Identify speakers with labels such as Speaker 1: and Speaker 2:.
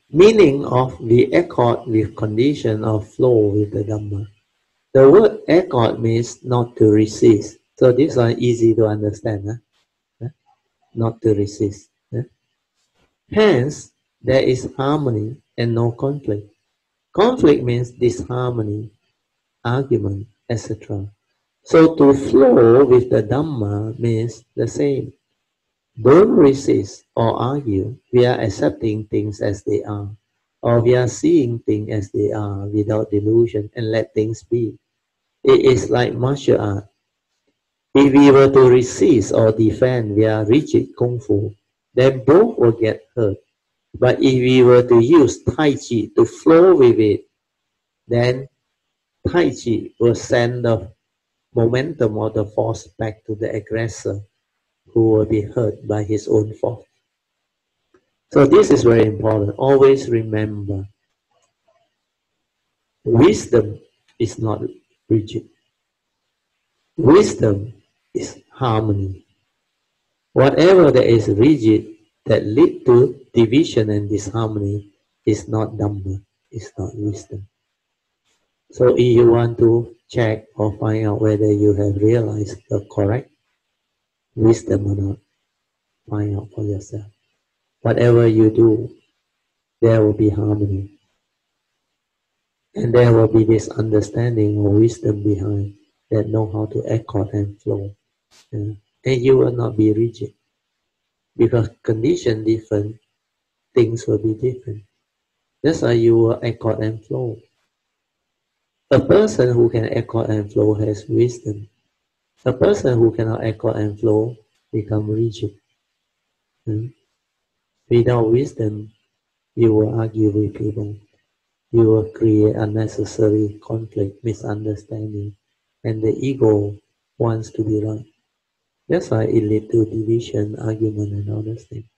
Speaker 1: Meaning of the accord with condition of flow with the Dhamma. The word accord means not to resist. So this one easy to understand. Huh? Not to resist. Huh? Hence, there is harmony and no conflict. Conflict means disharmony, argument, etc. So to flow with the Dhamma means the same. Don't resist or argue. We are accepting things as they are, or we are seeing things as they are without delusion and let things be. It is like martial art. If we were to resist or defend via rigid kung fu, then both will get hurt. But if we were to use Tai Chi to flow with it, then Tai Chi will send the momentum or the force back to the aggressor who will be hurt by his own force. So this is very important. Always remember, wisdom is not rigid. Wisdom is harmony. Whatever that is rigid that lead to division and disharmony is not Dhamma, is not wisdom. So if you want to check or find out whether you have realized the correct wisdom or not, find out for yourself. Whatever you do, there will be harmony. And there will be this understanding or wisdom behind that know how to accord and flow. And you will not be rigid. Because condition different, things will be different. That's why you will accord and flow. A person who can accord and flow has wisdom. A person who cannot accord and flow become rigid. Without wisdom, you will argue with people. You will create unnecessary conflict, misunderstanding, and the ego wants to be right. That's why it leads to division, argument, and all those things.